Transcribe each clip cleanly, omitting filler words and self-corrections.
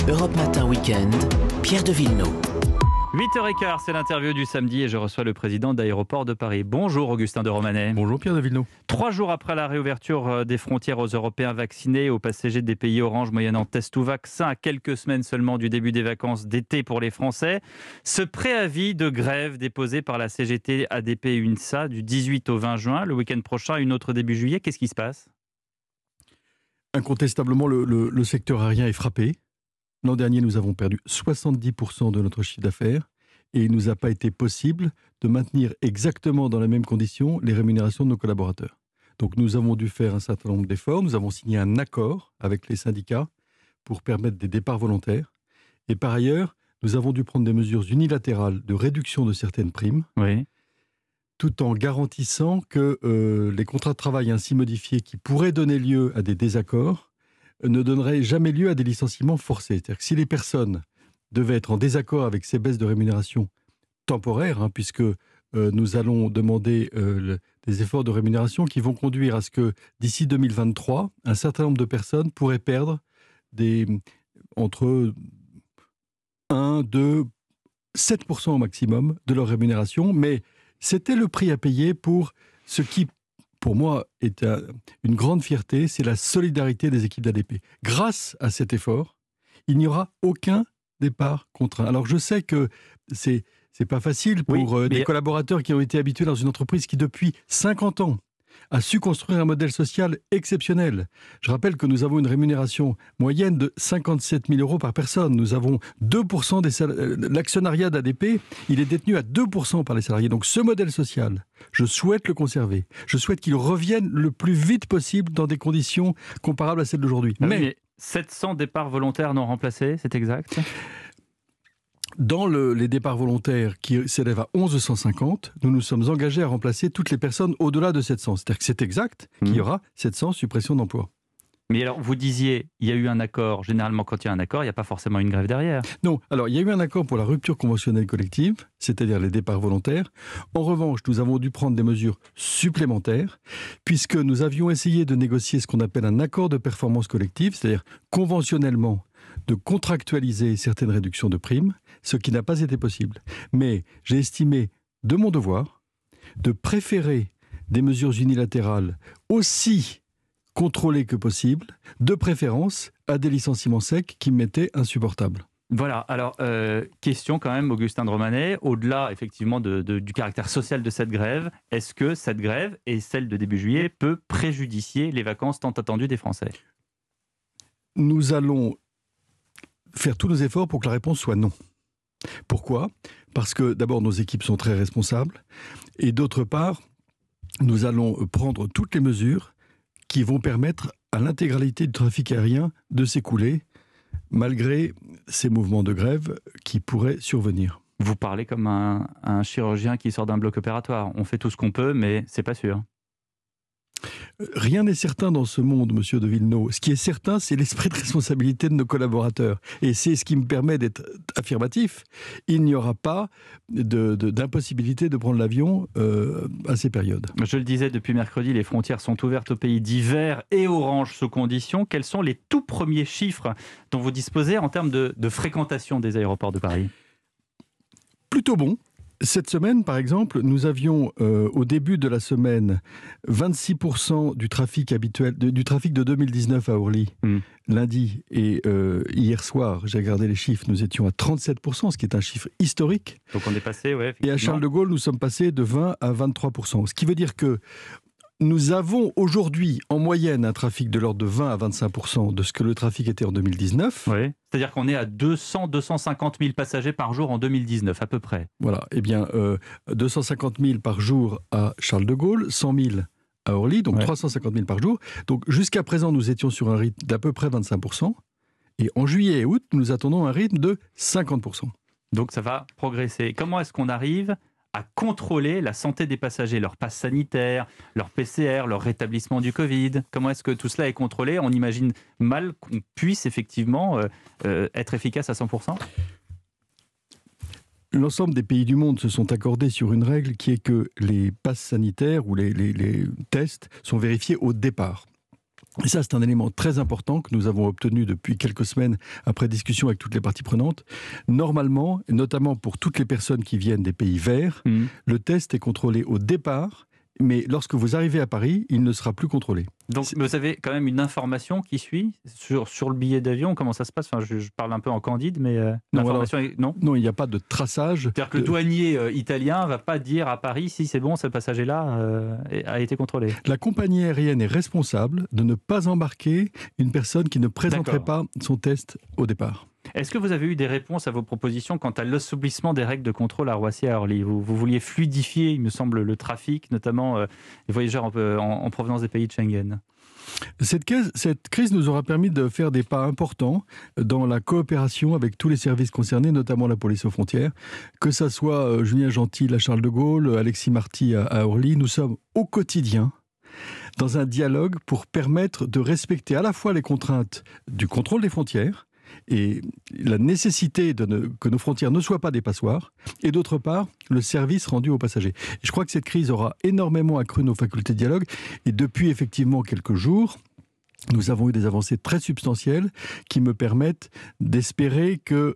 Europe Matin Week-end, Pierre de Villeneuve. 8h15, c'est l'interview du samedi et je reçois le président d'Aéroports de Paris. Bonjour Augustin de Romanet. Bonjour Pierre de Villeneuve. 3 jours après la réouverture des frontières aux Européens vaccinés, aux passagers des pays orange moyennant test ou vaccin, à quelques semaines seulement du début des vacances d'été pour les Français, ce préavis de grève déposé par la CGT, ADP et UNSA du 18 au 20 juin, le week-end prochain, une autre début juillet, qu'est-ce qui se passe ? Incontestablement, le secteur aérien est frappé. L'an dernier, nous avons perdu 70% de notre chiffre d'affaires et il ne nous a pas été possible de maintenir exactement dans les mêmes conditions les rémunérations de nos collaborateurs. Donc nous avons dû faire un certain nombre d'efforts. Nous avons signé un accord avec les syndicats pour permettre des départs volontaires. Et par ailleurs, nous avons dû prendre des mesures unilatérales de réduction de certaines primes, tout en garantissant que les contrats de travail ainsi modifiés qui pourraient donner lieu à des désaccords ne donnerait jamais lieu à des licenciements forcés. C'est-à-dire que si les personnes devaient être en désaccord avec ces baisses de rémunération temporaires, puisque nous allons demander des efforts de rémunération qui vont conduire à ce que d'ici 2023, un certain nombre de personnes pourraient perdre entre 1, 2, 7% au maximum de leur rémunération. Mais c'était le prix à payer pour ce qui, pour moi, est une grande fierté, c'est la solidarité des équipes d'ADP. Grâce à cet effort, il n'y aura aucun départ contraint. Alors je sais que c'est pas facile pour des collaborateurs qui ont été habitués dans une entreprise qui, depuis 50 ans, a su construire un modèle social exceptionnel. Je rappelle que nous avons une rémunération moyenne de 57 000 euros par personne. Nous avons 2% l'actionnariat d'ADP, il est détenu à 2% par les salariés. Donc ce modèle social, je souhaite le conserver. Je souhaite qu'il revienne le plus vite possible dans des conditions comparables à celles d'aujourd'hui. Mais 700 départs volontaires non remplacés, c'est exact ? Dans les départs volontaires qui s'élèvent à 1150, nous nous sommes engagés à remplacer toutes les personnes au-delà de 700. C'est-à-dire que c'est exact qu'il y aura 700 suppressions d'emplois. Mais alors, vous disiez, il y a eu un accord. Généralement, quand il y a un accord, il n'y a pas forcément une grève derrière. Non, alors il y a eu un accord pour la rupture conventionnelle collective, c'est-à-dire les départs volontaires. En revanche, nous avons dû prendre des mesures supplémentaires, puisque nous avions essayé de négocier ce qu'on appelle un accord de performance collective, c'est-à-dire conventionnellement de contractualiser certaines réductions de primes, ce qui n'a pas été possible. Mais j'ai estimé de mon devoir de préférer des mesures unilatérales aussi contrôlées que possible, de préférence à des licenciements secs qui m'étaient insupportables. Voilà, alors question quand même, Augustin de Romanet, au-delà effectivement du caractère social de cette grève, est-ce que cette grève et celle de début juillet peut préjudicier les vacances tant attendues des Français ? Nous allons faire tous nos efforts pour que la réponse soit non. Pourquoi ? Parce que d'abord nos équipes sont très responsables et d'autre part, nous allons prendre toutes les mesures qui vont permettre à l'intégralité du trafic aérien de s'écouler malgré ces mouvements de grève qui pourraient survenir. Vous parlez comme un chirurgien qui sort d'un bloc opératoire. On fait tout ce qu'on peut, mais c'est pas sûr. Rien n'est certain dans ce monde, monsieur de Villeneuve. Ce qui est certain, c'est l'esprit de responsabilité de nos collaborateurs. Et c'est ce qui me permet d'être affirmatif. Il n'y aura pas d'impossibilité de prendre l'avion à ces périodes. Je le disais, depuis mercredi, les frontières sont ouvertes aux pays d'hiver et orange sous conditions. Quels sont les tout premiers chiffres dont vous disposez en termes de fréquentation des aéroports de Paris ? Plutôt bon. Cette semaine, par exemple, nous avions au début de la semaine 26% du trafic habituel, du trafic de 2019 à Orly, lundi, et hier soir, j'ai regardé les chiffres, nous étions à 37%, ce qui est un chiffre historique. Donc on est passé, ouais. Et à Charles de Gaulle, nous sommes passés de 20 à 23%, ce qui veut dire que nous avons aujourd'hui en moyenne un trafic de l'ordre de 20 à 25% de ce que le trafic était en 2019. Oui. C'est-à-dire qu'on est à 200-250 000 passagers par jour en 2019 à peu près. Voilà, eh bien 250 000 par jour à Charles de Gaulle, 100 000 à Orly, donc 350 000 par jour. Donc jusqu'à présent, nous étions sur un rythme d'à peu près 25%. Et en juillet et août, nous attendons un rythme de 50%. Donc ça va progresser. Comment est-ce qu'on arrive à contrôler la santé des passagers, leur passe sanitaire, leur PCR, leur rétablissement du Covid? Comment est-ce que tout cela est contrôlé? On imagine mal qu'on puisse effectivement être efficace à 100%. L'ensemble des pays du monde se sont accordés sur une règle qui est que les passes sanitaires ou les tests sont vérifiés au départ. Et ça, c'est un élément très important que nous avons obtenu depuis quelques semaines après discussion avec toutes les parties prenantes. Normalement, et notamment pour toutes les personnes qui viennent des pays verts, le test est contrôlé au départ, mais lorsque vous arrivez à Paris, il ne sera plus contrôlé. Donc vous avez quand même une information qui suit sur le billet d'avion, comment ça se passe? Enfin, je parle un peu en candide, mais l'information non. Non, il n'y a pas de traçage. C'est-à-dire que le douanier italien ne va pas dire à Paris si c'est bon, ce passager-là a été contrôlé. La compagnie aérienne est responsable de ne pas embarquer une personne qui ne présenterait pas son test au départ. Est-ce que vous avez eu des réponses à vos propositions quant à l'assouplissement des règles de contrôle à Roissy et à Orly? Vous vouliez fluidifier, il me semble, le trafic, notamment les voyageurs en provenance des pays de Schengen. Cette crise nous aura permis de faire des pas importants dans la coopération avec tous les services concernés, notamment la police aux frontières. Que ça soit Julien Gentil à Charles de Gaulle, Alexis Marty à Orly, nous sommes au quotidien dans un dialogue pour permettre de respecter à la fois les contraintes du contrôle des frontières, et la nécessité que nos frontières ne soient pas des passoires, et d'autre part, le service rendu aux passagers. Et je crois que cette crise aura énormément accru nos facultés de dialogue, et depuis effectivement quelques jours, nous avons eu des avancées très substantielles qui me permettent d'espérer que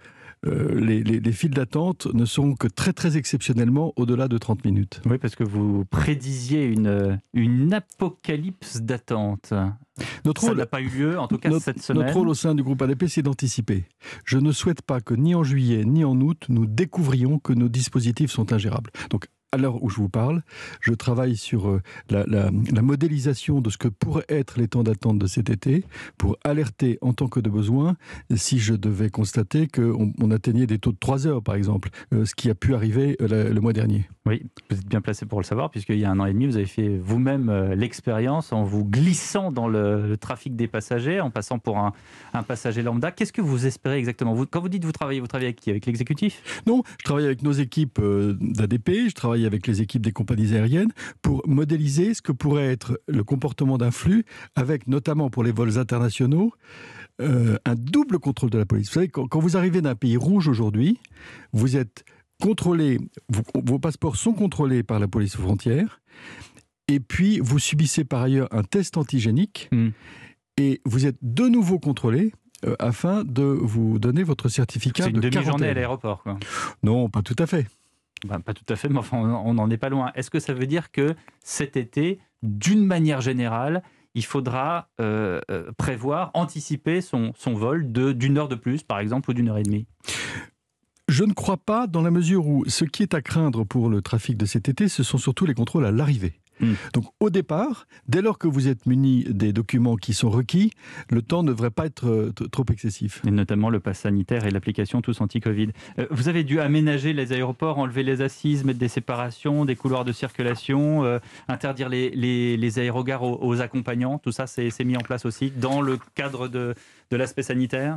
les files d'attente ne sont que très très exceptionnellement au-delà de 30 minutes. Oui, parce que vous prédisiez une apocalypse d'attente. Ça n'a pas eu lieu, en tout cas cette semaine. Notre rôle au sein du groupe ADP, c'est d'anticiper. Je ne souhaite pas que ni en juillet ni en août, nous découvrions que nos dispositifs sont ingérables. Donc, à l'heure où je vous parle, je travaille sur la modélisation de ce que pourraient être les temps d'attente de cet été pour alerter en tant que de besoin si je devais constater qu'on atteignait des taux de 3 heures, par exemple, ce qui a pu arriver le mois dernier. Oui, vous êtes bien placé pour le savoir, puisqu'il y a 1 an et demi, vous avez fait vous-même l'expérience en vous glissant dans le trafic des passagers, en passant pour un passager lambda. Qu'est-ce que vous espérez exactement? Quand vous dites vous travaillez avec qui? Avec l'exécutif? Non, je travaille avec nos équipes d'ADP, je travaille avec les équipes des compagnies aériennes pour modéliser ce que pourrait être le comportement d'un flux, avec notamment pour les vols internationaux, un double contrôle de la police. Vous savez, quand vous arrivez d'un pays rouge aujourd'hui, vous êtes contrôlé, vos passeports sont contrôlés par la police aux frontières, et puis vous subissez par ailleurs un test antigénique, et vous êtes de nouveau contrôlé afin de vous donner votre certificat de quarantaine. C'est une demi-journée à l'aéroport, quoi. Non, pas tout à fait. Pas tout à fait, mais enfin, on n'en est pas loin. Est-ce que ça veut dire que cet été, d'une manière générale, il faudra prévoir, anticiper son vol d'une heure de plus, par exemple, ou d'une heure et demie? Je ne crois pas, dans la mesure où ce qui est à craindre pour le trafic de cet été, ce sont surtout les contrôles à l'arrivée. Donc au départ, dès lors que vous êtes muni des documents qui sont requis, le temps ne devrait pas être trop excessif. Et notamment le pass sanitaire et l'application Tous Anti-Covid. Vous avez dû aménager les aéroports, enlever les assises, mettre des séparations, des couloirs de circulation, interdire les aérogares aux accompagnants. Tout ça, c'est mis en place aussi dans le cadre de l'aspect sanitaire?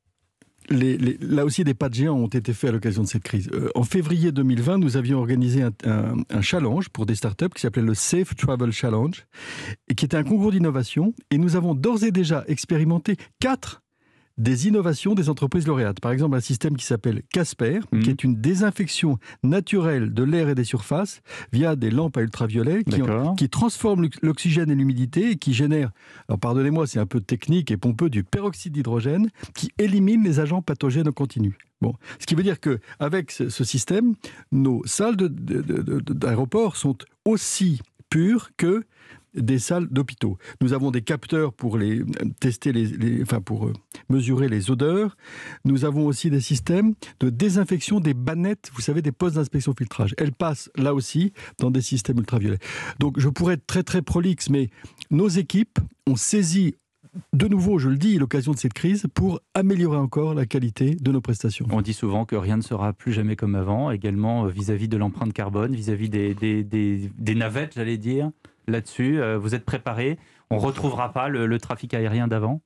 Là aussi, des pas de géants ont été faits à l'occasion de cette crise. En février 2020, nous avions organisé un challenge pour des startups qui s'appelait le Safe Travel Challenge, et qui était un concours d'innovation. Et nous avons d'ores et déjà expérimenté 4 des innovations des entreprises lauréates. Par exemple, un système qui s'appelle Casper, qui est une désinfection naturelle de l'air et des surfaces via des lampes à ultraviolet qui transforment l'oxygène et l'humidité et qui génèrent, alors pardonnez-moi, c'est un peu technique et pompeux, du peroxyde d'hydrogène qui élimine les agents pathogènes au continu. Bon. Ce qui veut dire qu'avec ce système, nos salles d'aéroport sont aussi pures que des salles d'hôpitaux. Nous avons des capteurs pour tester pour mesurer les odeurs. Nous avons aussi des systèmes de désinfection des bannettes, vous savez, des postes d'inspection filtrage. Elles passent là aussi dans des systèmes ultraviolets. Donc je pourrais être très très prolixe, mais nos équipes ont saisi de nouveau, je le dis, l'occasion de cette crise pour améliorer encore la qualité de nos prestations. On dit souvent que rien ne sera plus jamais comme avant, également vis-à-vis de l'empreinte carbone, vis-à-vis des navettes, j'allais dire. Là-dessus, vous êtes préparés? On ne retrouvera pas le trafic aérien d'avant?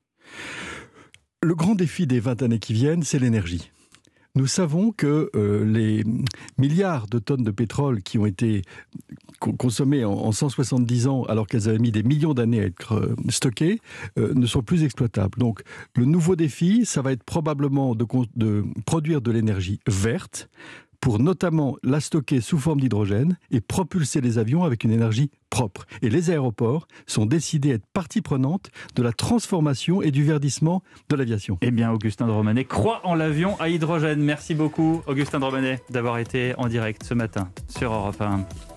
Le grand défi des 20 années qui viennent, c'est l'énergie. Nous savons que les milliards de tonnes de pétrole qui ont été consommées en 170 ans, alors qu'elles avaient mis des millions d'années à être stockées, ne sont plus exploitables. Donc le nouveau défi, ça va être probablement de produire de l'énergie verte, pour notamment la stocker sous forme d'hydrogène et propulser les avions avec une énergie propre. Et les aéroports sont décidés à être partie prenante de la transformation et du verdissement de l'aviation. Eh bien, Augustin de Romanet croit en l'avion à hydrogène. Merci beaucoup, Augustin de Romanet, d'avoir été en direct ce matin sur Europe 1.